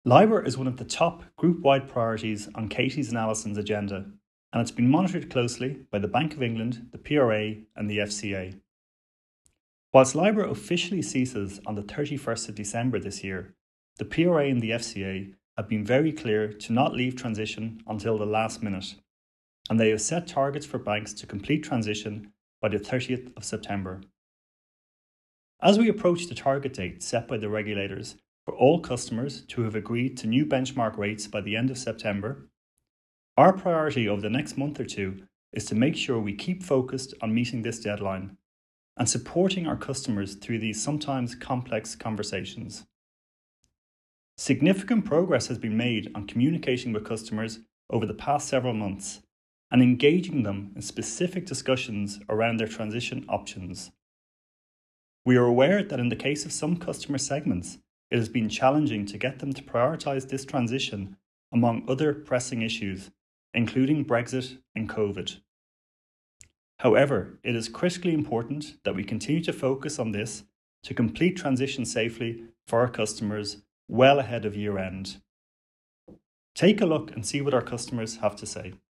LIBOR is one of the top group-wide priorities on Katie's and Alison's agenda, and it's been monitored closely by the Bank of England, the PRA and the FCA. Whilst LIBOR officially ceases on the 31st of December this year, the PRA and the FCA have been very clear to not leave transition until the last minute, and they have set targets for banks to complete transition by the 30th of September. As we approach the target date set by the regulators for all customers to have agreed to new benchmark rates by the end of September, our priority over the next month or two is to make sure we keep focused on meeting this deadline and supporting our customers through these sometimes complex conversations. Significant progress has been made on communicating with customers over the past several months and engaging them in specific discussions around their transition options. We are aware that in the case of some customer segments, it has been challenging to get them to prioritise this transition among other pressing issues, including Brexit and COVID. However, it is critically important that we continue to focus on this to complete transition safely for our customers well ahead of year end. Take a look and see what our customers have to say.